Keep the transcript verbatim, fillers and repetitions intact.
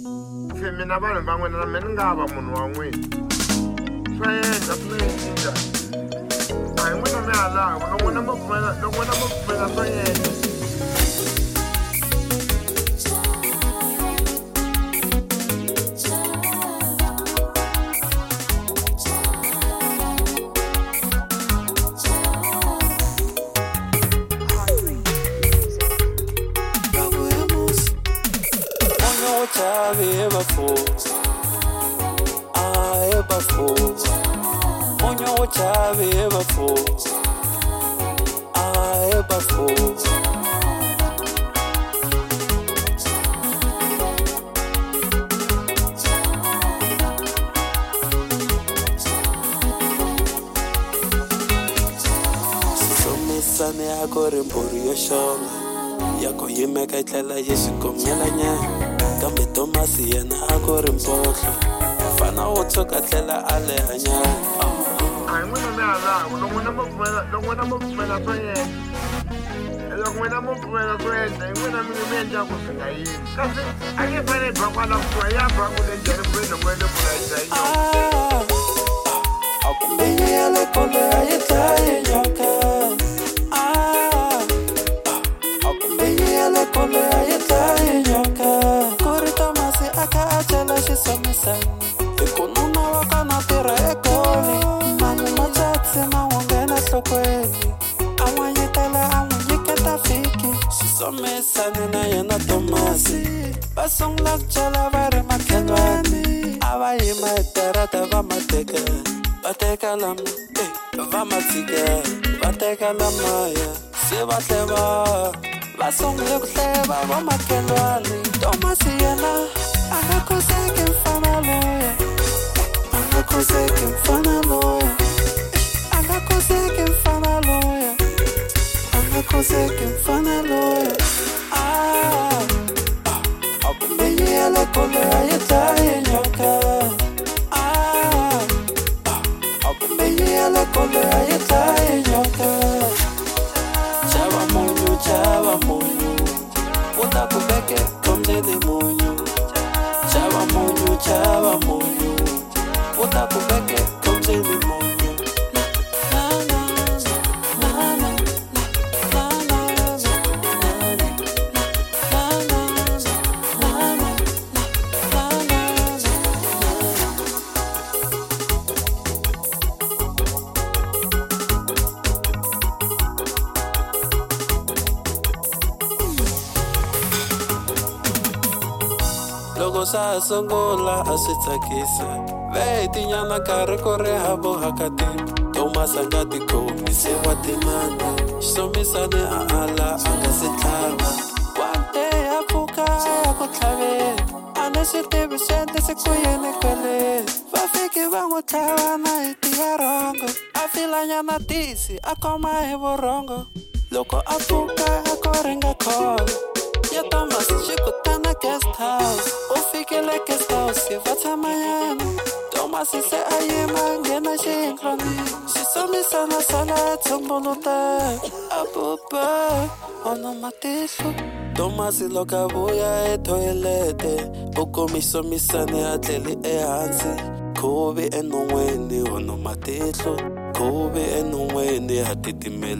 Se mina vanhu van'wana na mina nga va munhu wa n'wina. Swa endla swi nga endli njhani? A hi n'wina mi halava, loko n'wina mo pfumela loko n'wina mo pfumela swa endla. Ever fall, I ever fall. On your child, ever fall, I ever fall. So me sane akore mburi yoshonga, yako yimeka itlela yesikomela nya. Kambe Thomas yena a ku ri mpohlo fana wo tshuka tlela a le hanya a hi n'wina mi halava loko n'wina mo pfumela loko n'wina mo pfumela swa endla loko n'wina mo pfumela swo endla hi n'wina mi mi endlaku swi nga yini kasi a nge fanele ba kwala kusuka ya ba ku le njhani kwini loko ende purayisa yi a kumbe ya le kole a yi dlaye nyoka a kumbe ya le kole a yi dlaye nyoka ikununa wakana tirha ekoli manu matsatsi ma n'wi nghena nhlokweni a n'wi nyikela a n'wi nyiketa fiki swisomesane na yena Thomasi va sungula ku cela va ri makhelwani a va yima etarata va mateka va teka lama va ma tshika va teka lamaya se va tlheva va sungule ku hleva va makhelwani Thomasi yena Anga koseke mfana loya Anga koseke mfana loya Anga koseke mfana loya Anga koseke mfana loya Ah Akumbenye yale kole ayetaye nyoka Ah Akumbenye yale kole ayetaye nyoka Chava munyu, chava munyu Uta kubeke komdele munyu Chava munyu, chava munyu Uta kubeke komdele munyu Na na na na na na na Loko sa songola a swi tsakisa ve tinyana karhi ku ri havo hakati Thomas a nga ti khomi se wa timana xisomisane a ala a nga si tlhava wante ya pfuka ya ku tlhaveni a ni swi tivi swi endlise ku yini kwele va fiki va n'wi tlhava na hi tiya rongo a filanyana tisi a khoma hi vurhongo loko a pfuka a ko ringa kholo ya Thomas xikutana guest house u fikile guest house va tshamanyana Thomas se a yima nghena xiyindlwani xisomisana sala tsumbuluta a pupa ono matihlo Thomas loko a vuya etoilete u komi xisomisane a tleli ehansi khuvi enon'weni ono matihlo khuvi enon'weni a titimela